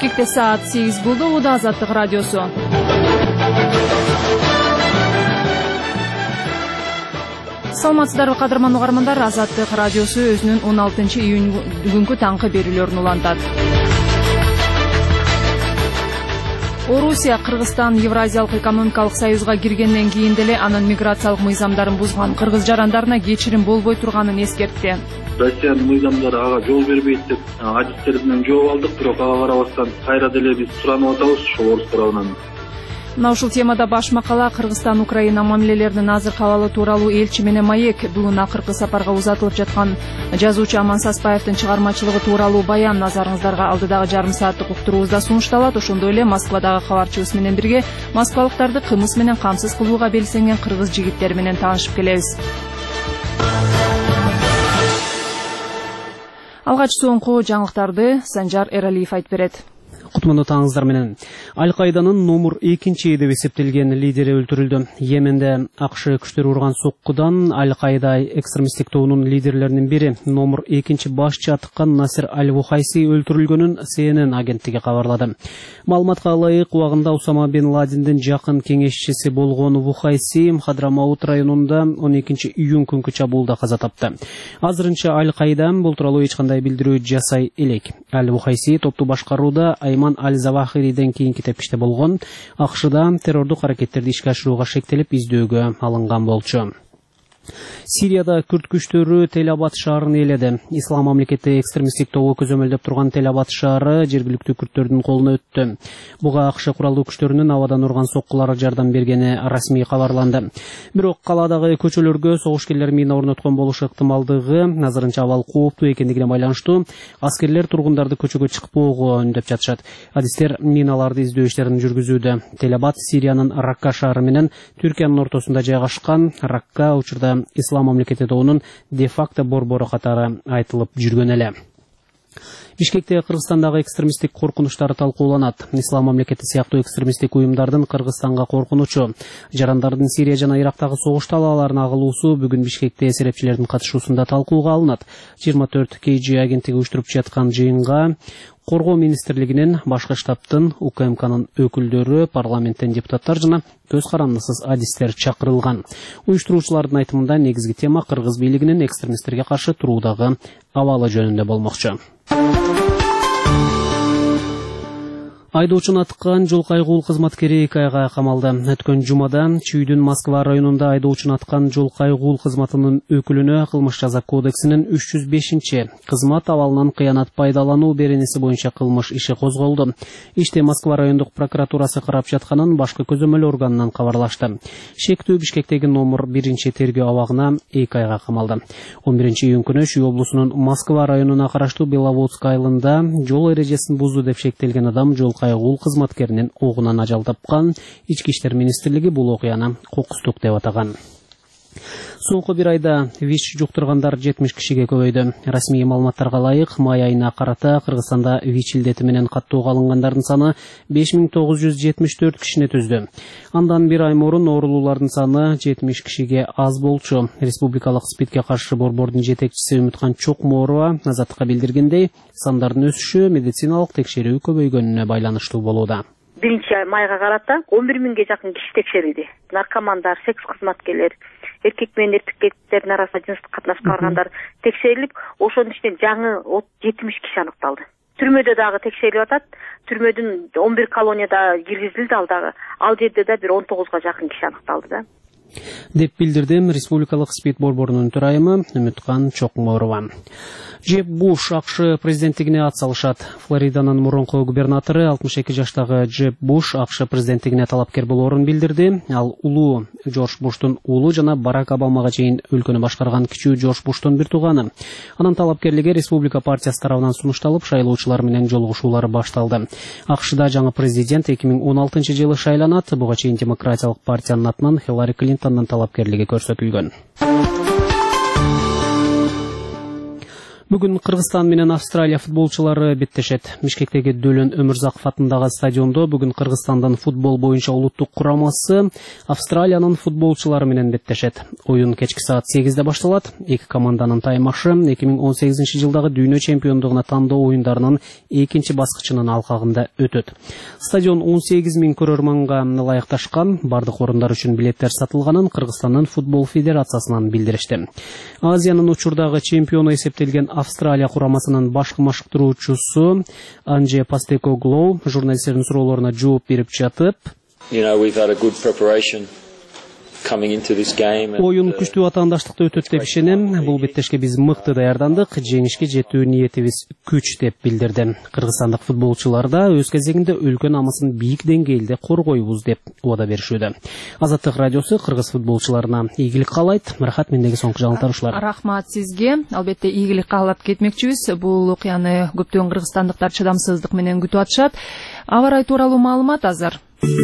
Бишкекте саат 8 болду. Ууда Азаттык радиосу. Саламатсыздарбы кадырман угармандар, Азаттык радиосу өзүнүн 16 июнь бүгүнкү таңкы берүүлөрүн улантат. Орусия Кыргызстан Евразиялык экономикалык союзга киргенден кийин деле анын миграциялык мыйзамдарын бузган кыргыз жарандарына кечирим болбой турганын эскертти. Россиянын мыйзамдары ага жол бербейт деп адистер менен жооп алдык, бирок ага карабастан кайра деле биз суранып атабыз ошол орус тарабынан. Мына ушул темада баш макала Кыргызстан Украина мамилелеринин азыркы абалы тууралуу элчи менен маек. Бүгүн акыркы сапарга узатылып жаткан жазуучу Аман Саспаевдин чыгармачылыгы тууралуу баян назарыңыздарга алдыдагы жарым сааттык уктуруубузда сунушталат. Ошондой эле Москвадагы кабарчыбыз менен бирге москвалыктарды кымыз менен камсыз кылууга белсенген кыргыз жигиттери менен таанышып келебиз. Алгач соңку жаңылыктарды Санжар Эралиев айтып берет. Кутманды таңыздар менен. Аль-Кайданын номер 2 деп эсептелген лидери өлтүрүлдү. Йеменде АКШ күчтөр урган соккудан Аль-Кайда экстремисттик тобунун лидерлеринин бири номер 2 башчы атыккан Насир Аль-Вухайси өлтүрүлгөнүн CNN агенттиги кабарлады. Маалыматка ылайык, убагында Усама бен Ладендин жакын кеңешчиси болгон Вухайси Хадрамаут районунда 12 июнь күнкү чабуулда каза тапты. Азырынча Аль-Кайда бул тууралуу эч кандай билдирүү жасай элек. Аль-Вухайси топту башкарууда Айман Аль-Завахириден кийинки тепкичте болгон. АКШда террордук аракеттерди ишке ашырууга шектелип издөөгө алынган болчу. Сирияда күрд күчтөрү Тель-Абад шаарын ээледи. Ислам мамлекети экстремисттик тобу көзөмөлдөп турган Тель-Абад шаары жергиликтүү күрдтөрдүн колуна өттү. Буга АКШ куралдуу күчтөрүнүн абадан урган соккулары жардам бергени расмий кабарланды. Бирок каладагы көчөлөргө согушкерлер мина орноткон болушу ыктымалдыгы азырынча абал кооптуу экендигине байланыштуу аскерлер тургундарды көчөгө чыкпоого үндөп жатышат. Адистер миналарды издөө иштерин жүргүзүүдө. Тель-Абад Сириянын Ракка шаары менен Түркиянын ортосунда жайгашкан. Ракка учурда Ислам мамлекети тобунун де-факто борбору катары айтылып жүргөн эле. Бишкекте Кыргызстандагы экстремисттик коркунучтар талкууланат. Ислам мамлекети сыяктуу экстремисттик уюмдардын Кыргызстанга коркунучу, жарандардын Сирия жана Ирактагы согуш талааларына агылуусу бүгүн Бишкекте эсерепчилердин катышуусунда талкууга алынат. 24 KG агенттиги уюштуруп жаткан жыйынга Коргоо министрлигинин, башкы штабтын, УКМКнын өкүлдөрү, парламенттен депутаттар жана көз карандысыз адистер чакырылган. Уюштуруучулардын айтымында негизги тема кыргыз бийлигинин экстремисттерге каршы туруудагы абалы жөнүндө болмокчу. Айдоочуну аткан жол кайгуул кызматкери 2 айга камалды. Өткөн жумада Чүйдүн Москва районунда айдоочуну аткан жол кайгуул кызматынын өкүлүнө кылмыш жаза кодексинин 305 кызмат абалынан кыянат пайдалануу беренеси боюнча кылмыш иши козголду. Иште Москва райондук прокуратурасы карап жатканын башкы көзөмөл органынан кабарлашты. Шектүү Бишкектеги номер 1 тергөө абагына 2 айга камалды. 11 июнь күнү Чүй облусунун Москва районуна караштуу Беловодск айылында жол эрежесин бузду деп шектелген адам жол кайгуул кызматкеринин огунан ажал тапкан. Ички иштер министрлиги бул окуяны кокустук деп атаган. Соңку бир айда ВИЧ жуктургандар 70 кишиге көбөйдү. Расмий маалыматтарга ылайык, май айына карата Кыргызстанда ВИЧ илдети менен каттоого алынгандардын саны 5974 кишини түздү. Андан бир ай мурун оорулуулардын саны 70 кишиге аз болчу. Республикалык СПИДке каршы борбордун жетекчиси Үмүткан Чокморова Азаттыкка билдиргендей, сандардын өсүшү медициналык текшерүү көбөйгөнүнө байланыштуу болууда. 1 майга карата 11 миңге жакын киши текшерилди. Наркомандар, секс кызматкерлер, эркек менен эркектердин арасында жыныстык катнашка баргандар текшерилип, ошонун ичинен жаңы 70 киши аныкталды. Түрмөдө дагы текшерилип атат. Түрмөдүн 11 колонияда киргизилди, ал жерде да бир 19га жакын киши аныкталды да. Деп билдирди Республикалык СПИД борборунун төрайымы Үмүткан Чокморова. Джеб Буш АКШ президенттигине ат салышат. Флориданын мурунку губернатору 62 жаштагы Джеб Буш АКШ президенттигине талапкер болоорун билдирди. Ал улуу Джордж Буштун уулу жана Барак Обамага чейин өлкөнү башкарган кичүү Джордж Буштун бир тууганы. Анын талапкерлиги Республика партиясы тарабынан сунушталып, шайлоочулар менен жолугушуулары башталды. АКШда жаңы президент 2016 жылы шайланат. Буга чейин Демократиялык партиянын атынан Хиллари Клинтондун талапкерлиги көрсөтүлгөн. Бүгүн Кыргызстан менен Австралия футболчулары беттешет. Бишкектеги Дөлөн Өмүрзаков атындагы стадиондо бүгүн Кыргызстандын футбол боюнча улуттук курамасы Австралиянын футболчулары менен беттешет. Оюн кечки саат 8-де башталат. Эки команданын таймашы 2018 жылдагы дүйнө чемпиондугуна тандоо оюндарынын экинчи баскычынын алкагында өтөт. Стадион 18.000 көрөрманга ылайыкташкан. Бардык орундар үчүн билеттер сатылганын Кыргызстандын футбол федерациясынан билдиришти. Азиянын учурдагы чемпиону эсептелген Австралия курамасынын башкы машыктыруучусу Анже Пастекоглоу журналисттердин суроолоруна жооп берип жатып, оюн күчтүү атаандаштыкта өтөт деп ишенем. Бул беттешке биз мыкты даярдандык, жеңишке жетүү ниетибиз күч деп билдирди. Кыргызстандык футболчулар да өз кезегинде өлкө намысын бийик деңгээлде коргойбуз деп убада беришүүдө. Азаттык радиосу кыргыз футболчуларына ийгилик каалайт. Рахат, мендеги соңку жаңылыктар ушулар. Рахмат сизге. Албетте ийгилик каалап кетмекчибиз. Бул окуяны көптөгөн кыргызстандыктар чыдамсыздык менен күтүп атышат. Аба ырайы тууралуу маалымат азыр.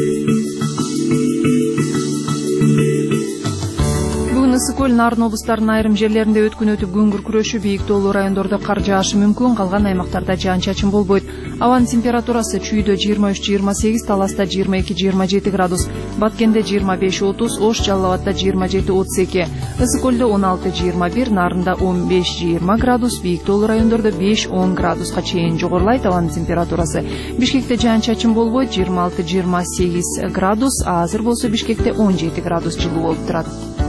Ысык-Көл, Нарын облустарынын айрым жерлеринде өткүн өтүп күн күркүрөшү, бийик тоолуу райондордо кар жаашы мүмкүн, калган аймактарда жаан-чачын болбойт. Абанын температурасы Чүйдө 23-28, Таласта 22-27 градус, Баткенде 25-30, Ош, Жалал Абадда 27-32, Ысык-Көлдө 16-21, Нарында 15-20 градус, бийик тоолуу райондордо 5-10 градуска чейин жогорулайт. Абанын температурасы Бишкекте жаан-чачын болбойт, 26-28 градус, азыр болсо Бишкекте 17 градус жылуу болуп турат.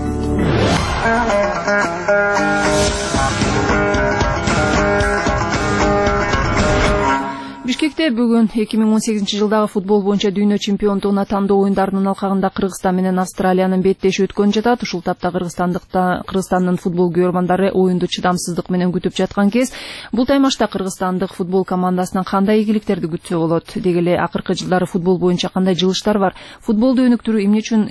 Бишкекте бүгүн 2018 жылдагы футбол боюнча дүйнө чемпиондугуна тандоо оюндарынын алкагында Кыргызстан менен Австралиянын беттеши өткөн жатат. Ушул тапта Кыргызстандын футбол көрөрмандары оюнду чыдамсыздык менен күтүп жаткан кез. Бул таймашта кыргызстандык футбол командасынан кандай ийгиликтерди күтсө болот? Деги эле акыркы жылдары футбол боюнча кандай жылыштар бар? Футболду өнүктүрүү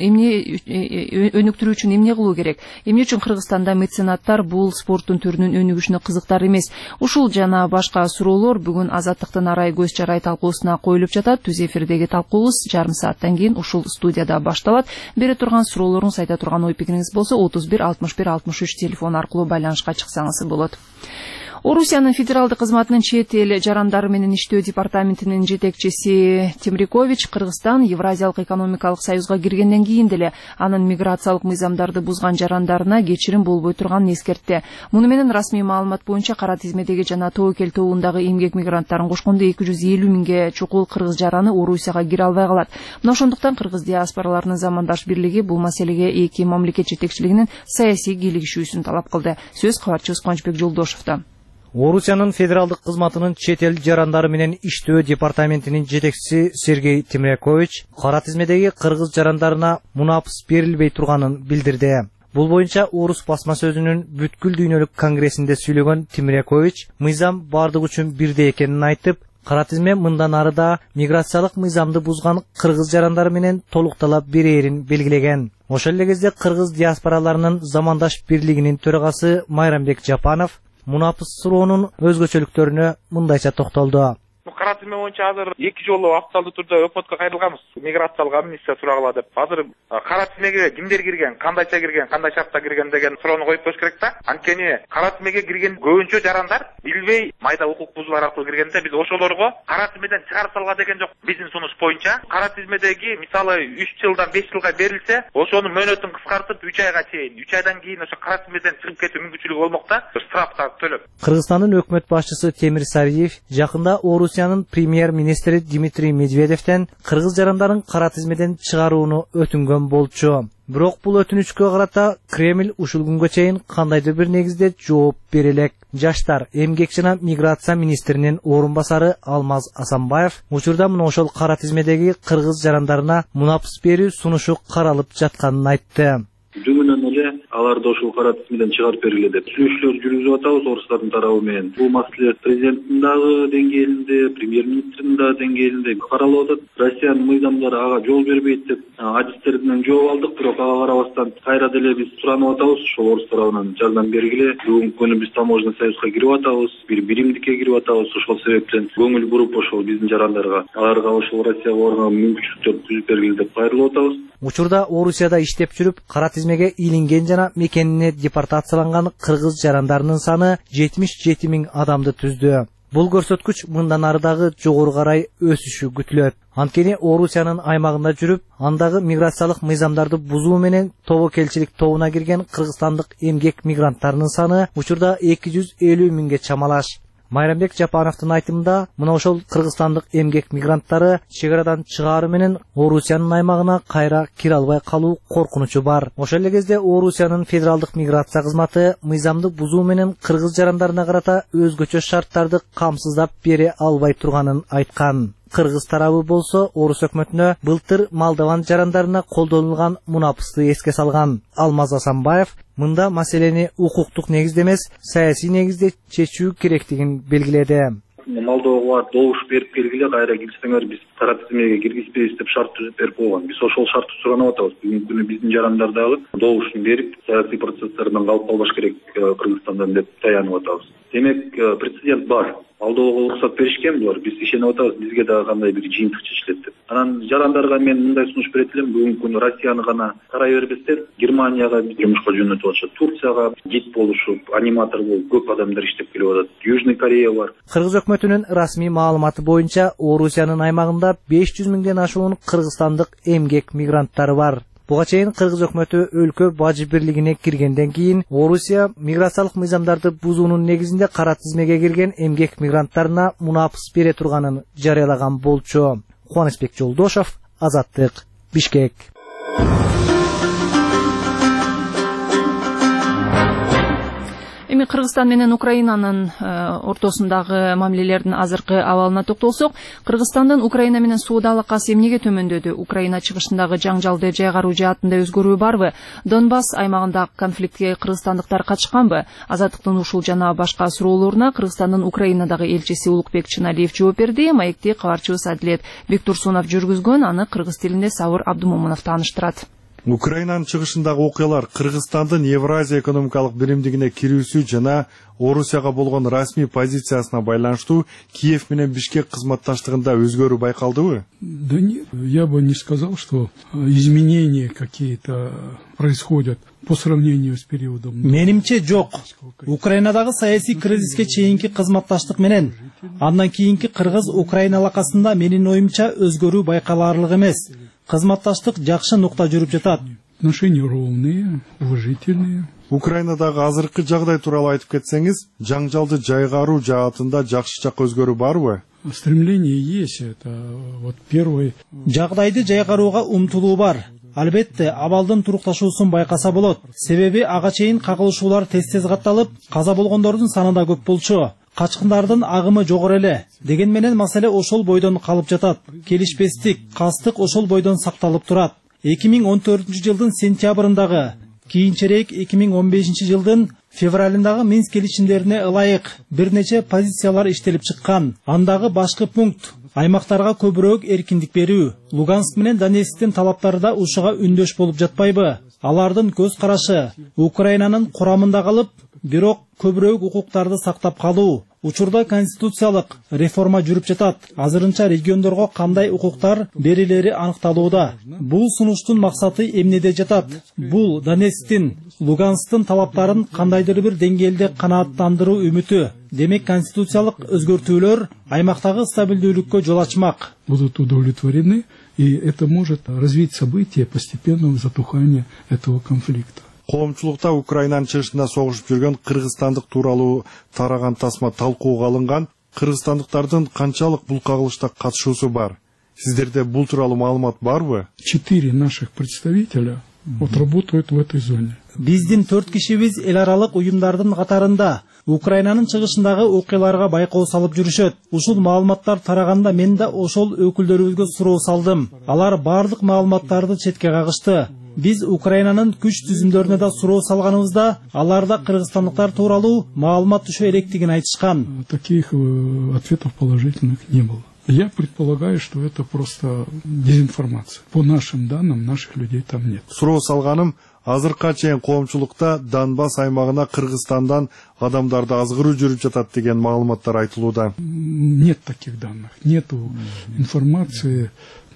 үчүн эмне кылуу керек? Эмне үчүн Кыргызстанда меценаттар бул спорттун түрүнүн өнүгүшүнө кызыктар эмес? Ушул жана башка суроолор бүгүн Азаттыктын көз жарай талкуусуна коюлуп жатат. Түз эфирдеги талкуубуз жарым сааттан кийин ушул студияда башталат. Бере турган суроолоруңуз, айта турган ой пикириңиз болсо 31 61 63 телефон аркылуу байланышка чыксаңыз болот. Орусиянын федералдык кызматынын чет эл жарандары менен иштөө департаментинин жетекчиси Темрикович Кыргызстан Евразиялык экономикалык союзга киргенден кийин деле анын миграциялык мыйзамдарды бузган жарандарына кечирим болбой турганын эскертти. Муну менен расмий маалымат боюнча кара тизмедеги жана тобокел тобундагы эмгек мигранттарын кошкондо 250 миңге чукул кыргыз жараны Орусияга кире албай калат. Мына ошондуктан кыргыз диаспораларынын замандаш бирлиги бул маселеге эки мамлекет жетекчилигинин саясий кийлигишүүсүн талап кылды. Сөз кабарчыбыз Кубанычбек Жолдошевдо. Орусиянын федералдык кызматынын чет эл жарандары менен иштөө департаментинин жетекчиси Сергей Темрикович кара тизмедеги кыргыз жарандарына мунапыс берилбей турганын билдирди. Бул боюнча Орус басма сөзүнүн бүткүл дүйнөлүк конгрессинде сүйлөгөн Темрикович мыйзам бардык үчүн бирдей экенин айтып, кара тизме мындан ары да миграциялык мыйзамды бузган кыргыз жарандары менен толуктала берээрин белгилеген. Ошол эле кезде кыргыз диаспораларынын замандаш бирлигинин төрагасы Майрамбек Жапанов мунапыс суроонун өзгөчөлүктөрүнө мындайча токтолду. Кара тизме боюнча азыр эки жолу официалдуу түрдө өкмөткө кайрылганбыз. Миграциялык амнистия сурагыла деп. Азыр кара тизмеге кимдер кирген, кандайча кирген, кандай шартта кирген деген суроону коюп коюш керек да. Анткени кара тизмеге кирген көбүнчө жарандар билбей майда укук бузуулар аркылуу киргенде биз ошолорго кара тизмеден чыгарып салга деген жок. Биздин сунуш боюнча кара тизмедеги мисалы 3 жылдан 5 жылга берилсе, ошонун мөөнөтүн кыскартып 3 айга чейин, 3 айдан кийин ошо кара тизмеден чыгып кетүү мүмкүнчүлүгү болмокта. Штраф төлөп. Кыргызстандын өкмөт башчысы Темир Сариев жакында Орусиянын премьер-министри Дмитрий Медведевден кыргыз жарандарын кара тизмеден чыгарууну өтүнгөн болчу. Бирок бул өтүнүчкө карата Кремль ушул күнгө чейин кандайдыр бир негизде жооп бере элек. Жаштар, эмгек жана миграция министринин орун басары Алмаз Асанбаев учурда мына ошол кара тизмедеги кыргыз жарандарына мунапыс берүү сунушу каралып жатканын айтты. Бүгүнөн эле аларды ошол кара тизмеден чыгарып бергиле деп сүйлөшүүлөр жүргүзүп атабыз орустардын тарабы менен. Бул маселе президенттин дагы деңгээлинде, премьер-министрдин дагы деңгээлинде каралып атат. Россиянын мыйзамдары ага жол бербейт деп адистерден жооп алдык, бирок ага карабастан кайра деле биз суранып атабыз. Ошол орус тарабынан жардам бергиле. Бүгүнкү күнү биз таможенный союзга кирип атабыз, бир биримдикке кирип атабыз. Ошол себептен көңүл буруп ошол биздин жарандарга аларга ошол Россияга барууга мүмкүнчүлүктөр түзүп бергиле деп кайрылып атабыз. Учурда Орусияда иштеп жүрүп, кара тизмеге илинген жана мекенине депортацияланган кыргыз жарандарынын саны 77 000 адамды түздү. Бул көрсөткүч мындан ары дагы жогору карай өсүшү күтүлөт. Анткени Орусиянын аймагында жүрүп, андагы миграциялык мыйзамдарды бузуу менен тобокелчилик тобуна кирген кыргызстандык эмгек мигранттарынын саны учурда 250 000ге чамалаш. Майрамбек Жапановдун айтымында, мына ошол кыргызстандык эмгек мигранттары чек арадан чыгаары менен Орусиянын аймагына кайра кире албай калуу коркунучу бар. Ошол эле кезде Орусиянын федералдык миграция кызматы мыйзамды бузуу менен кыргыз жарандарына карата өзгөчө шарттарды камсыздап бере албай турганын айткан. Кыргыз тарабы болсо Орус өкмөтүнө былтыр Молдован жарандарына колдонулган мунапысты эске салган. Алмаз Асанбаев мында маселени укуктук негизде эмес, саясий негизде чечүү керектигин белгиледи. Молдовага добуш берип келгиле, кайра келсеңер биз тарап тизмеге киргизбейбиз деп шарт түзүп берип койгон. Биз ошол шартты суранып атабыз. Бүгүнкү күнү биздин жарандар дагы добушун берип, саясий процесстерден калып калбаш керек Кыргызстандан деп таянып атабыз. Демек, прецедент бар. Молдовага уруксат беришкен булар. Биз ишенип атабыз, бизге дагы кандай бир жыйынтык чечилет деп. Анан жарандарга мен мындай сунуш берет элем, бүгүнкү күнү Россияны гана карай бербестен, Германияга жумушка жөнөтүп атышат, Турцияга гид болушуп, аниматор болуп көп адамдар иштеп келип атат. Южный Корея бар. Кыргыз өкмөтүнүн расмий маалыматы боюнча Орусиянын аймагында 500 000ден ашуун кыргызстандык эмгек мигранттары бар. Буга чейин кыргыз өкмөтү өлкө бажы бирлигине киргенден кийин Орусия миграциялык мыйзамдарды бузуунун негизинде кара тизмеге кирген эмгек мигранттарына мунапыс бере турганын жарыялаган болчу. Кубанычбек Жолдошов, Азаттык, Бишкек. Эми Кыргызстан менен Украинанын ортосундагы мамилелердин азыркы абалына токтолсок, Кыргызстандын Украина менен соода алакасы эмнеге төмөндөдү? Украина чыгышындагы жаңжалды жайгаруу жаатында өзгөрүү барбы? Донбасс аймагындагы конфликтке кыргызстандыктар катышканбы? Азаттыктын ушул жана башка суроолоруна Кыргызстандын Украинадагы элчиси Улукбек Чыналиев жооп берди. Маекти кабарчыбыз Адилет Бектурсунов жүргүзгөн, аны кыргыз тилинде Сабыр Абдумомунов тааныштырат. Украинанын чыгышындагы окуялар Кыргызстандын Евразия экономикалык биримдигине кирүүсү жана Орусияга болгон расмий позициясына байланыштуу Киев менен Бишкек кызматташтыгында өзгөрүү байкалдыбы? Да нет, я бы не сказал, что изменения какие-то происходят по сравнению с периодом. Менимче жок. Украинадагы саясий кризиске чейинки кызматташтык менен андан кийинки Кыргыз-Украина алакасында менин оюмча өзгөрүү байкалаарлык эмес. Кызматташтык жакшы нукта жүрүп жатат. Отношения ровные, уважительные. Украинадагы азыркы жагдай тууралуу айтып кетсеңиз, жаңжалды жайгаруу жаатында жакшы жак өзгөрүү барбы? Стремление есть, это вот первый. Жагдайды жайгарууга умтулуу бар. Албетте, абалдын турукташуусун байкаса болот. Себеби ага чейин кагылышуулар тез катталып, каза болгондордун саны да көп болчу. Качкындардын агымы жогору эле. Деген менен маселе ошол бойдон калып жатат. Келишпестик, кастык ошол бойдон сакталып турат. 2014-жылдын сентябрындагы, кийинчерээк 2015-жылдын февралындагы Минск келишимдерине ылайык бир нече позициялар иштелип чыккан. Андагы башкы пункт аймактарга көбүрөөк эркиндик берүү. Луганск менен Донецктин талаптары да ушуга үндөш болуп жатпайбы? Алардын көз карашы Украинанын курамында калып, бирок көбүрөөк укуктарды сактап калуу. Учурда конституциялык реформа жүрүп жатат. Азырынча региондорго кандай укуктар берилери аныкталууда. Бул сунуштун максаты эмнеде жатат? Бул Донецктин, Луганскдын талаптарын кандайдыр бир деңгээлде канааттандыруу үмүтү. Демек конституциялык өзгөртүүлөр аймактагы стабилдүүлүккө жол ачмак. Будут удовлетворены, и это может развить события постепенного затухания этого конфликта. Коомчулукта Украинанын чыгышында согушуп жүргөн кыргызстандык тууралуу тараган тасма талкууга алынган. Кыргызстандыктардын канчалык бул кагылышта катышуусу бар? Сиздерде бул тууралуу маалымат барбы? 4 наших представителя работают в этой зоне. Биздин 4 кишибиз эл аралык уюмдардын катарында Украинанын чыгышындагы окуяларга байкоо салып жүрүшөт. Ушул маалыматтар тараганда мен да ошол өкүлдөрүбүзгө суроо салдым. Алар бардык маалыматтарды четке кагышты. Биз Украинанын күч түзүмдөрүнө да суроо салганыбызда, аларда кыргызстандыктар тууралуу маалымат түшө электигин айтышкан. Таких ответов положительных не было. Я предполагаю, что это просто дезинформация. По нашим данным, наших людей там нет. Суроо салганым, азыркыга чейин коомчулукта Донбасс аймагына Кыргызстандан адамдарды азгыруу жүрүп жатат деген маалыматтар айтылууда. Нет таких данных, нету информации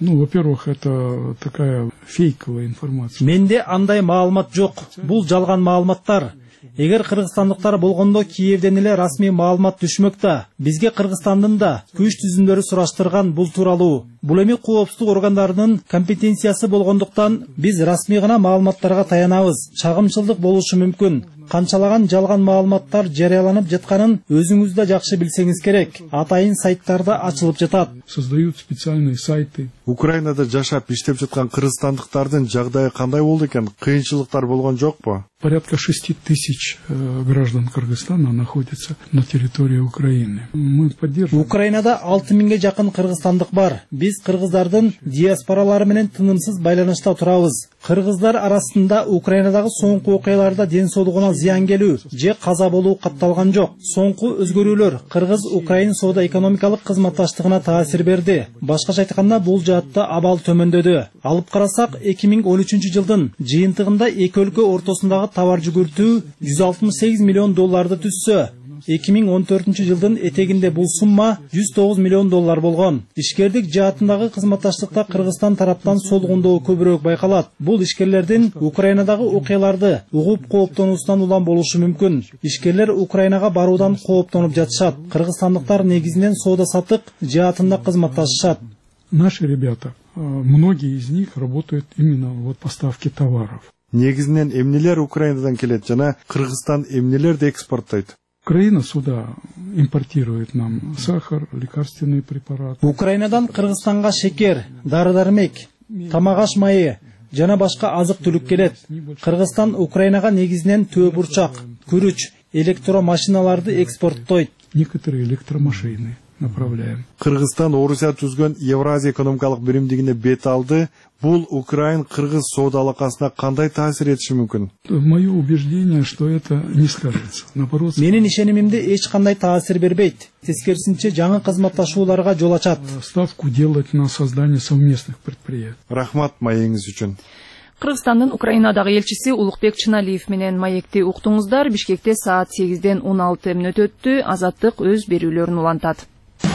Ну, во-первых, это такая фейковая информация. Менде андай маалымат жок. Бул жалган маалыматтар. Эгер кыргызстандыктар болгондо Киевден эле расмий маалымат түшмөктө. Бизге Кыргызстандын да күч түзүмдөрү сураштырган бул тууралуу. Бул эми коопсуздук органдарынын компетенциясы болгондуктан биз расмий гана маалыматтарга таянабыз. Чагымчылдык болушу мүмкүн. Канчалаган жалган маалыматтар жарыяланып жатканын өзүңүз да жакшы билсеңиз керек. Атайын сайттарда ачылып жатат. Создают специальные сайты. Украинада жашап иштеп жаткан кыргызстандыктардын жагдайы кандай болду экен? Кыйынчылыктар болгон жокпу? Порядка 6000 граждан Кыргызстана находятся на территории Украины. Мы поддерживаем. Украинада 6000ге жакын кыргызстандык бар. Биз кыргыздардын диаспоралары менен тынымсыз байланышта турабыз. Кыргыздар арасында Украинадагы соңку окуяларда ден соолугуна зыян келүү же каза болуу катталган жок. Соңку өзгөрүүлөр Кыргыз-Украин соода-экономикалык кызматташтыгына таасир берди. Башкача айтканда бул жаатта абал төмөндөдү. Алып карасак 2013 жылдын жыйынтыгында эки өлкө ортосундагы товар жүгүртүү $168 миллион түссө, 2014 жылдын этегинде бул сумма $109 миллион болгон. Ишкердик жаатындагы кызматташтыкта Кыргызстан тараптан солгундоо көбүрөөк байкалат. Бул ишкерлердин Украинадагы окуяларды угуп кооптонуусунан улам болушу мүмкүн. Ишкерлер Украинага баруудан кооптонуп жатышат. Кыргызстандыктар негизинен соода-саттык жаатында кызматташышат. Наши ребята, многие из них работают именно в поставке товаров. Негизинен эмнелер Украинадан келет жана Кыргызстан эмнелерди экспорттойт? Украина сюда импортирует нам сахар, лекарственные препараты. Украинадан Кыргызстанга шекер, дары-дармек, тамак-аш майы жана башка азык-түлүк келет. Кыргызстан Украинага негизинен төө бурчак, күрүч, электромашиналарды экспорттойт. Некоторые электромашины направляем. Кыргызстан Орусия түзгөн Евразия экономикалык биримдигине бет алды. Бул Украин-Кыргыз соода алакасына кандай таасир этиши мүмкүн? Мое убеждение, что это не скажется. Наоборот, менин ишенимимде эч кандай таасир бербейт. Тескерисинче жаңы кызматташууларга жол ачат. Ставку делать на создание совместных предприятий. Рахмат маегиңиз үчүн. Кыргызстандын Украинадагы элчиси Улукбек Чыналиев менен маекти уктуңуздар. Бишкекте саат 8-ден 16 өттү. Азаттык өз берүүлөрүн улантат.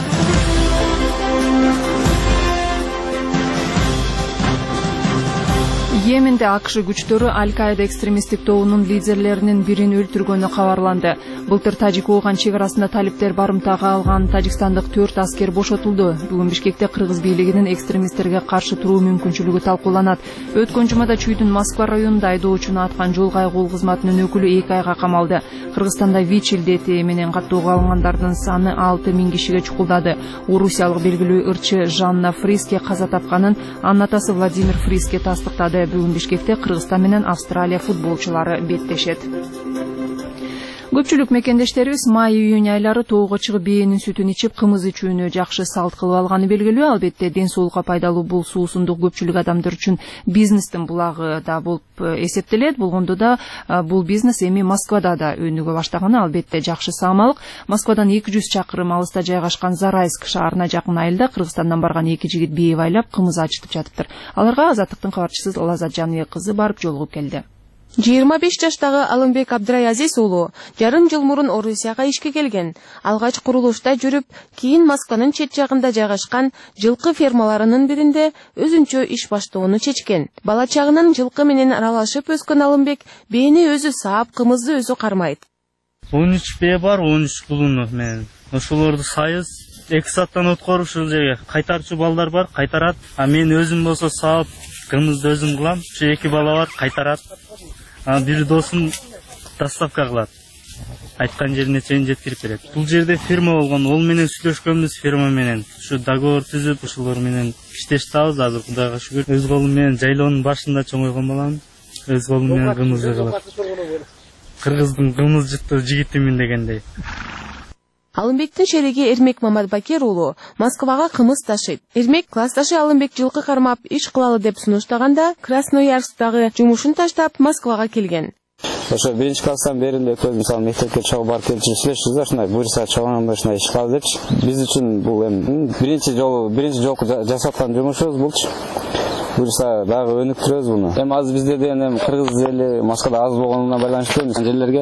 Йеменде АКШ күчтөрү Аль-Каида экстремисттик тобунун лидерлеринин бирин өлтүргөнү кабарланды. Былтыр Тажик-Ооган чек арасында талиптер барымтага алган тажикстандык 4 аскер бошотулду. Бүгүн Бишкекте Кыргыз бийлигинин экстремисттерге каршы туруу мүмкүнчүлүгү талкууланат. Өткөн жумада Чүйдүн Москва районунда айдоочуну аткан жол кайгуу кызматынын өкүлү 2 айга камалды. Кыргызстанда ВИЧ илдети менен каттоого алынгандардын саны 6000 кишиге чукулдады. Орусиялык белгилүү ырчы Жанна Фриске каза тапканын анын атасы Владимир Фриске тастыктады. Бүгүн Бишкекте Кыргызстан менен Австралия футболчулары беттешет. Көпчүлүк мекендештерибиз май-июнь айлары тоого чыгып бээнин сүтүн ичип кымыз ичүүнү жакшы салт кылып алганы белгилүү. Албетте ден соолукка пайдалуу бул суусундук көпчүлүк адамдар үчүн бизнестин булагы да болуп эсептелет. Болгондо да бул бизнес эми Москвада да өнүгө баштаганы албетте жакшы саамалык. Москвадан 200 чакырым алыста жайгашкан Зарайск шаарына жакын айылда Кыргызстандан барган 2 жигит бээ байлап кымыз ачытып жатыптыр. Аларга Азаттыктын кабарчысы Лазат Жаныбек кызы барып жолугуп келди. 25 жаштагы Алымбек Абдрайазиз уулу жарым жыл мурун Орусияга ишке келген. Алгач курулушта жүрүп, кийин Москванын чет жагында жайгашкан жылкы фермаларынын биринде өзүнчө иш баштоону чечкен. Бала чагынан жылкы менен аралашып өскөн Алымбек бээни өзү саап, кымызды өзү кармайт. 13 бээ бар, 13 кулуну мен. Ошолорду сайыз 2 сааттан өткөрүп ушул жерге кайтарчу балдар бар, кайтарат. А мен өзүм болсо саап, кымызды өзүм кылам. Ушу 2 бала бар, кайтарат. Бир досум доставка кылат. Айткан жерине чейин жеткирип берет. Бул жерде фирма болгон, ол менен сүйлөшкөнбүз фирма менен. Ушу договор түзүп, ушулар менен иштешип атабыз. Азыр Кудайга шүгүр. Өз колум менен жайлоонун башында чоңойгон балам. Өз колум менен кымызды кылат. Кыргыздын кымыз жыттуу жигитимин дегендей. Алымбектин шериги Эрмек Маматбакир уулу Москвага кымыз ташыйт. Эрмек классташы Алымбек жылкы кармап иш кылалы деп сунуштаганда Красноярсктагы жумушун таштап Москвага келген. Ошо биринчи класстан бери эле көз мисалы мектепке чогуу барып келип жүрүшүбүз да, ушундай буюрса чогуу ушундай иш кылалы депчи. Биз үчүн бул эми биринчи жолку жасаткан жумушубуз булчу. буюрса дагы өнүктүрөбүз буну. Эми азыр bizde de кыргыз эли Москвада аз болгонуна байланыштуу жерлерге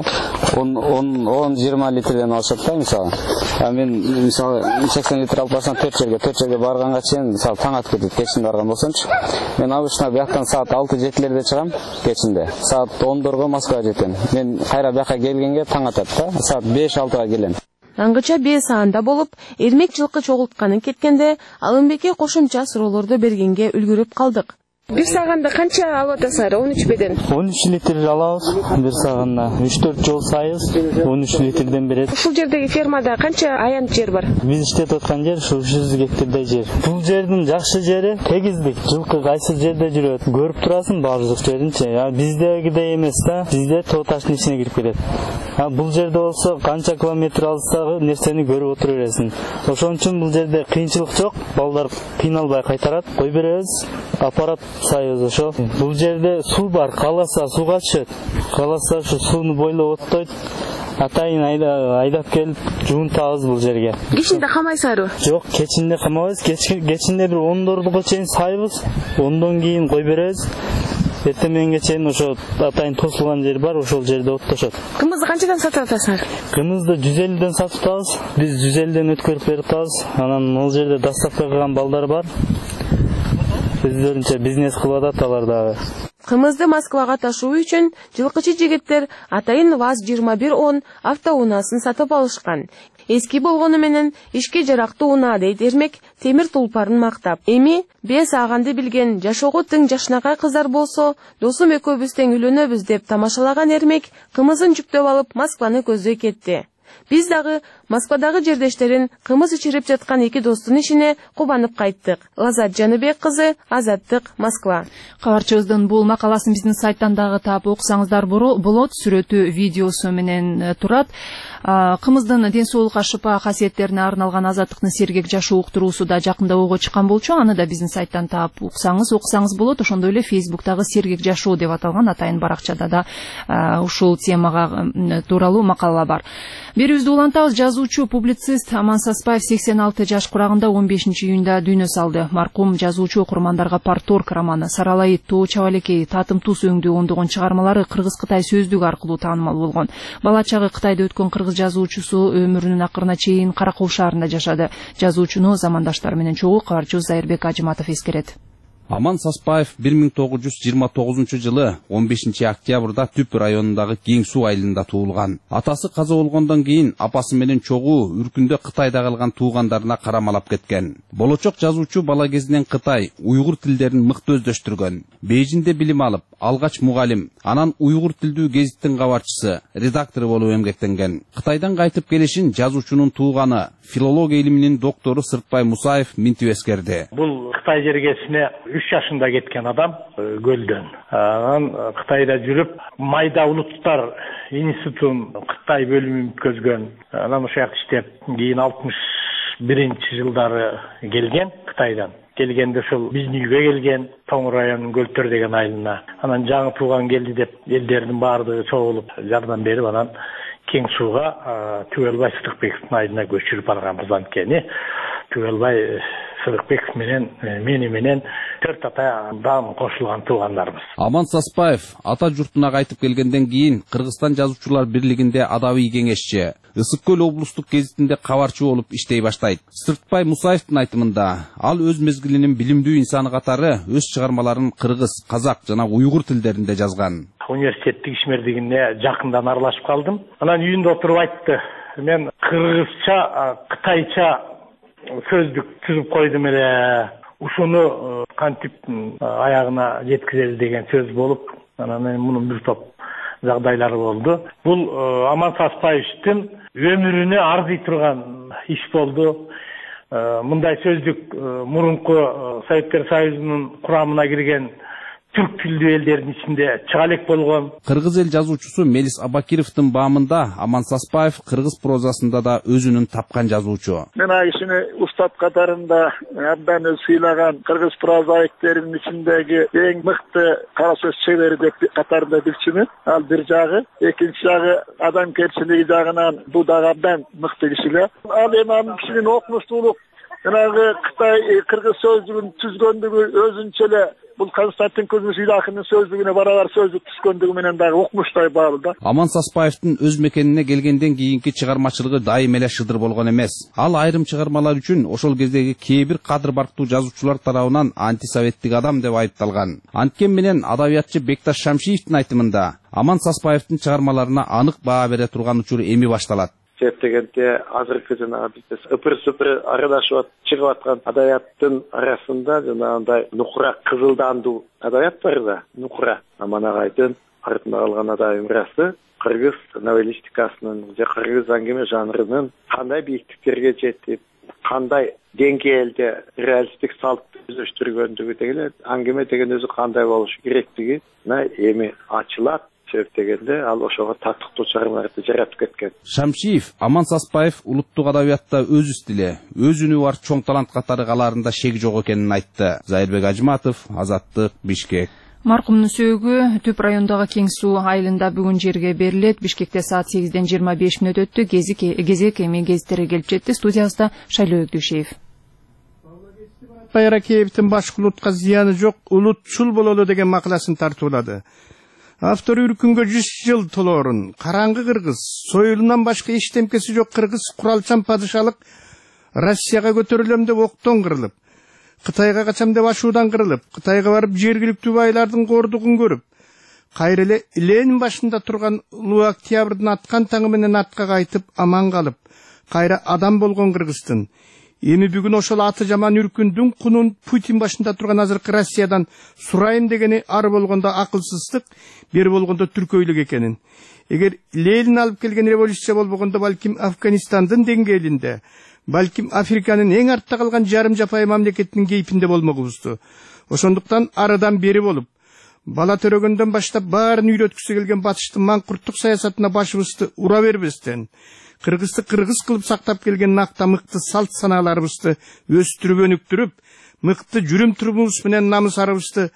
10-20 литрден алышат да мисалы. Мен мисалы 80 литр алып барсам 4 жерге барганга чейин мисалы таң атып кетет кечинде барган болсомчу. Мен обычно бияктан саат 6-7лерде чыгам кечинде. Саат 10дорго Москвага жетем. Мен кайра бияка келгенге таң атат да. Саат 5-6га келем. Аңгыча 5 саанда болуп, эрмек жылкы чогултканы кеткенде, Алымбекке кошумча суроолорду бергенге үлгүрүп калдык. Bir sağanda kança alып атасыңар? 13 беден. 13 литр алабыз. Bir sağanda 3-4 жол сайыз 13 литрден берет. Ушул жердеги фермада канча аянт жер бар? Биз иштеп аткан жер ушу 100 гектардай жер. Бул жердин жакшы жери тегиздик. Жылкы кайсы жерде жүрөт? Көрүп турасың баардык жеринчи. Биздегидей эмес да. Бизде тоо таштын ичине кирип кетет. Бул жерде болсо канча километр алыстагы нерсени көрүп отура бересиң. Ошон үчүн бул жерде кыйынчылык жок. Балдар кыйналбай кайтарат. Кой беребиз. Аппарат сайыз ошо. Бул жерде суу бар, каласа сууга түшөт. Каласа ушу сууну бойлоп оттойт. Атайын айдап келип жуунтабыз бул жерге. Кечинде камайсарбы? Жок, кечинде камабыз. Кечинде бир 10дордуга чейин сайбыз. 10дон кийин кой беребиз. Эртеменге чейин ошо атайын тосулган жер бар, ошол жерде оттошот. Кымызды канчадан сатып атасыңар? Кымызды 150ден сатып атабыз. Биз 150ден өткөрүп берип атабыз. Анан ал жерде доставка кылган балдар бар. Өздөрүнчө бизнес кылып атат алар дагы. Кымызды Москвага ташуу үчүн жылкычы жигиттер атайын ВАЗ-2110 автоунаасын сатып алышкан. Эски болгону менен ишке жарактуу унаа дейт эрмек темир тулпарын мактап. Эми 5 аганды билген жашоого тең жашнакай кыздар болсо, досум экөөбүз тең үйлөнөбүз деп тамашалаган эрмек кымызын жүктөп алып Москваны көздөй кетти. Биз дагы Москвадагы жердештерин кымыз ичирип жаткан эки достун ишине кубанып кайттык. Лазат Жаныбек кызы, Азаттык, Москва. Кабарчыбыздын бул макаласын биздин сайттан дагы таап окусаңыздар болот. Сүрөтү, видеосу менен турат. Кымыздын ден соолукка шыпа касиеттерине арналган Азаттыктын сергек жашоо уктуруусу да жакында ойго чыккан болчу. Аны да биздин сайттан таап окусаңыз болот. Ошондой эле Facebooктагы сергек жашоо деп аталган атайын баракчада да ушул темага тууралуу макала бар. Берүүбүздү улантабыз. Жазуучу, публицист Аман Саспаев 86 жаш курагында 15-июнда дүйнө салды. Маркум жазуучу окурмандарга Парторг романы, Саралайыт, Тоо Чабалекей, Татым Туз өңдүү ондогон чыгармалары кыргыз-кытай сөздүгү аркылуу таанымал болгон. Бала чагы Кытайда өткөн кыргыз жазуучусу өмүрүнүн акырына чейин Каракол шаарында жашады. Жазуучуну замандаштары менен чогуу кабарчыбыз Айырбек Ажыматов эскерет. Аман Саспаев 1929 жылы 15 октябрда Түп районундагы Кең Суу айылында туулган. Атасы каза болгондон кийин апасы менен чогуу үркүндө Кытайда калган туугандарына карамалап кеткен. Болочок жазуучу бала кезинен Кытай, уйгур тилдерин мыкты өздөштүргөн. Бейжинде билим алып, алгач мугалим, анан уйгур тилдүү гезиттин кабарчысы, редактору болуп эмгектенген. Кытайдан кайтып келишин жазуучунун тууганы, филология илиминин доктору Сыртбай Мусаев минтип эскерди. Бул Кытай жергесине 3 жашында кеткен адам көлдөн. Анан Кытайда жүрүп, Майда улуттар институтун Кытай бөлүмүн өткөзгөн. Анан ошол жакта иштеп, кийин 61-жылдары келген Кытайдан. Келгенде ошол биздин үйгө келген, Тоң районунун Көлтөр деген айылына. Анан жаңы тууган келди деп элдердин баардыгы чогулуп жардам берип, анан Кең Сууга Түгелбай Сыдыкбековдун айылына көчүрүп барганбыз анткени. Түгелбай Сыдыкбеков менен мени менен 4 атадан кошулган туугандарбыз. Аман Саспаев ата журтуна кайтып келгенден кийин Кыргызстан жазуучулар бирлигинде адабий кеңешчи, Ысык Көл облустук гезитинде кабарчы болуп иштей баштайт. Сыртбай Мусаевдин айтымында, ал өз мезгилинин билимдүү инсаны катары өз чыгармаларын кыргыз, казак жана уйгур тилдеринде жазган. Университеттик ишмердигине жакындан аралашып калдым. Анан үйүндө отуруп айтты. Мен кыргызча, кытайча сөздүк түзүп койдум эле. Ушуну кантип аягына жеткизели деген сөз болуп, анан мунун бир топ жагдайлары болду. Бул Аман Саспаевдин өмүрүнө арзый турган иш болду. Мындай сөздүк мурунку Советтер Союзунун курамына кирген түрк тилдүү элдердин ичинде чыга элек болгон. Кыргыз эл жазуучусу Мелис Абакировдун баамында Аман Саспаев кыргыз прозасында да өзүнүн тапкан жазуучу. Мен кишини устат катарында абдан сыйлаган кыргыз прозаиктеринин ичиндеги эң мыкты кара сөз чебери деп катарында билчүмүн. Ал бир жагы, экинчи жагы адамгерчилиги жагынан бул дагы абдан мыкты кишилер. Ал эми кишинин окумуштуулук Жанагы Кытай кыргыз сөздүгүн түзгөндүгү өзүнчө эле бул Константин Кузьмич Илахинин сөздүгүнө барабар сөздүк түзгөндүгү менен дагы укмуштай баалы да. Аман Саспаевдин өз мекенине келгенден кийинки чыгармачылыгы дайым эле шыдыр болгон эмес. Ал айрым чыгармалар үчүн ошол кездеги кээ бир кадыр барктуу жазуучулар тарабынан антисоветтик адам деп айыпталган. Анткени менен адабиятчы Бекташ Шамшиевдин айтымында Аман Саспаевдин чыгармаларына анык баа бере турган учур эми башталат. Дегенде азыркы жанагы биз ыпыр-сыпыр аралашып чыгып аткан адабияттын арасында жанагындай нукура кызылдандуу адабият бар да, нукура Аман агайдын артында калган адабият кыргыз новеллистикасынын же кыргыз аңгеме жанрынын кандай бийиктиктерге жетип, кандай деңгээлде реалисттик салт өздөштүргөндүгү деген аңгеме деген өзү кандай болушу керектигине эми ачылат. Дегенде ал ошого таттыктуу чыгармаларды жаратып кеткен. Шамшиев Аман Саспаев улуттук адабиятта өз стили, өз үнү бар чоң талант катары калаарында шек жок экенин айтты. Зайырбек Ажматов, Азаттык, Бишкек. Маркумдун сөөгү Түп райондогу Кең суу айылында бүгүн жерге берилет. Бишкекте саат 8-ден 25 мүнөт өттү. Кезек эми гезиттери келип жетти. Студиябызда Шайлоо Өкдүшев. Байракеевдин башкы улутка зыяны жок, улутчул бололу деген макаласын тартуулады. Автор үркүнгө 100 жыл толоорун, караңгы кыргыз, союлунан башка эчтемкеси жок кыргыз куралчан падышалык Россияга көтөрүлөм деп октон кырылып, Кытайга качам деп ашуудан кырылып, Кытайга барып жергиликтүү байлардын кордугун көрүп, кайра эле Ленин башында турган Улуу Октябрдын аткан таңы менен атка кайтып аман калып, кайра адам болгон кыргыздын эми бүгүн ошол аты жаман үркүндүн кунун Путин башында турган азыркы Россиядан сурайын дегени ар болгондо акылсыздык, бер болгондо түркөйлүк экенин. Эгер Ленин алып келген революция болбогондо балким Афганистандын деңгээлинде, балким Африканын эң артта калган жарым жапайы мамлекетинин кейпинде болмогубузду. Ошондуктан арыдан бери болуп, бала төрөгөндөн баштап баарын үйрөткүсү келген батыштын маңкурттук саясатына башыбызды ура бербестен, кыргызды кыргыз кылып сактап келген накта мыкты салт санааларыбызды өстүрүп өнүктүрүп, мыкты жүрүм турумубуз менен намыс арыбызды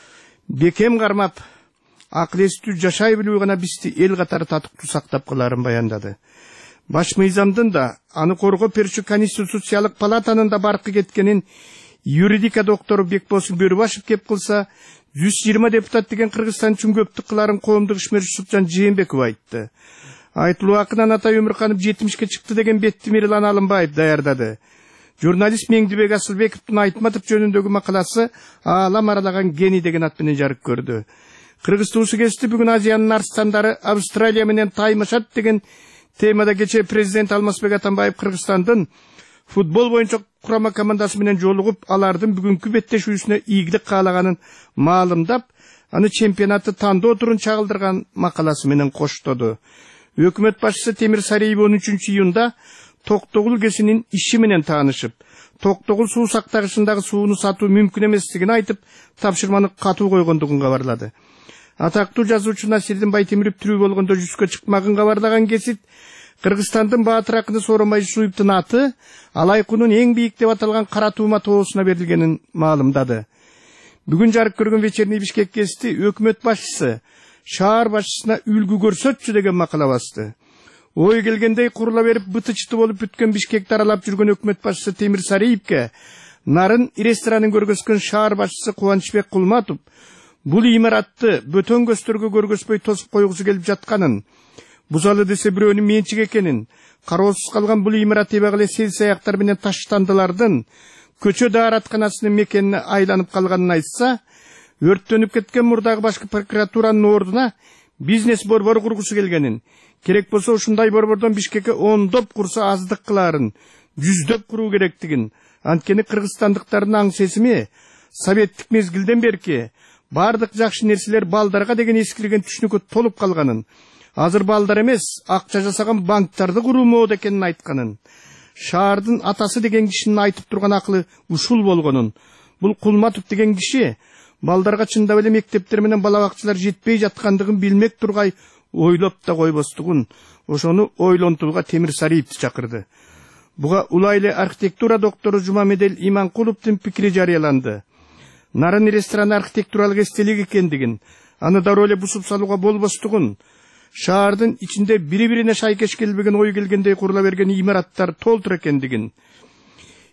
бекем кармап, акыл эстүү жашай билүү гана бизди эл катары татыктуу сактап каларын баяндады. Баш мыйзамдын да, аны коргоо берүүчү Конституциялык палатанын да баркы кеткенин юридика доктору Бекбосун Бөрүбашев кеп кылса, 120 депутат деген Кыргызстан үчүн көптүк кыларын коомдук ишмерчи Сутжан Жээнбеков айтты. Айтылуу акынан Атай Өмүрканов 70-ке чыкты деген бетти Мирлан Алымбаев даярдады. Журналист Меңдибек Асылбековдун Айтматов жөнүндөгү макаласы Аалам аралаган гений деген ат менен жарык көрдү. Кыргыз туусу кести бүгүн Азиянын арстандары Австралия менен таймашат деген темада кечээ президент Алмазбек Атамбаев Кыргызстандын футбол боюнча курама командасы менен жолугуп, алардын бүгүнкү беттешүүсүнө ийгилик каалаганын маалымдап, аны чемпионатты тандоо турун чагылдырган макаласы менен коштоду. Өкмөт башчысы Темир Сариев 13 июнда Токтогул кесинин иши менен таанышып, Токтогул суу сактагычындагы сууну сатуу мүмкүн эместигин айтып, тапшырманы катуу койгондугун кабарлады. Атактуу жазуучу Насирдин Байтемиров тирүү болгондо 100-кө чыкмагын кабарлаган кесит Кыргызстандын баатыр акыны Сооронбай Жусуевдин аты Алайкунун эң бийик деп аталган Кара Тума тоосуна берилгенин маалымдады. Бүгүн жарык көргөн вечерний Бишкек кести өкмөт башчысы шаар башчысына үлгү көрсөтчү деген макала басты. Ой келгендей курула берип бытычты болуп бүткөн Бишкекти аралап жүргөн өкмөт башчысы Темир Сариевке нарын ресторанын көргөзгөн шаар башчысы Кубанычбек Кулматов бул имаратты бөтөн көстөргө көргөзбөй тосуп койгусу келип жатканын, бузалы десе бирөөнүн менчиги экенин, кароосуз калган бул имарат эбек эле сел саяктар менен таштандылардын көчө дааратканасынын мекенине айланып калганын айтса, өрттөнүп кеткен мурдагы башкы прокуратуранын ордуна бизнес борбор кургусу келгенин, керек болсо ушундай борбордон Бишкекке ондоп курса аздык кылаарын, жүздөп куруу керектигин, анткени кыргызстандыктардын аң сезими советтик мезгилден берки бардык жакшы нерселер балдарга деген эскилеген түшүнүккө толуп калганын, азыр балдар эмес, акча жасаган банктарды куруу мода экенин айтканын, шаардын атасы деген кишинин айтып турган акылы ушул болгонун, бул Кулматов деген киши балдарга чындап эле мектептер менен бала бакчалар жетпей жаткандыгын билмек тургай ойлоп да койбостугун, ошону ойлонтууга Темир Сариевди чакырды. Буга улайлы архитектура доктору Жумамедел Иманкуловдун пикири жарыяланды. Нарын рестораны архитектуралык эстелик экендигин, аны дароо эле бусуп салууга болбостугун, шаардын ичинде бири-бирине шайкеш келбеген ой келгендей курула берген имараттар толтур экендигин,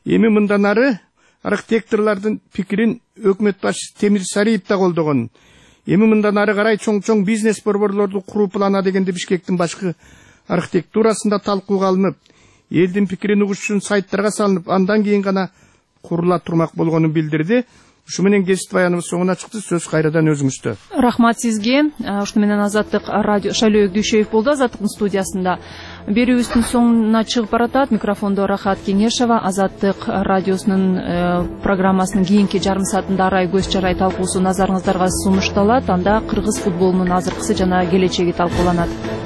Эми мындан ары архитекторлордун пикирин өкмөт башчысы Темир Сариев да колдогон. Эми мындан ары карай чоң бизнес борборлорду куруу плана дегенде Бишкектин башкы архитектурасында талкууга алынып, элдин пикирин угуш үчүн сайттарга салынып, андан кийин гана курула турмак болгонун билдирди. Ушу менен кесип баяныбыз соңуна чыкты. Сөз кайрадан өзүңүздө. Рахмат сизге. Ушуну менен Азаттык радио Шайлоо Дүйшөев болду. Азаттыктын студиясында. Берүүбүздүн соңуна чыгып баратат. Микрофондо Рахат Кеңешова. Азаттык радиосунун программасынын кийинки жарым саатында арай көз жарай талкуусу назарыңыздарга сунушталат. Анда кыргыз футболунун азыркысы жана келечеги талкууланат.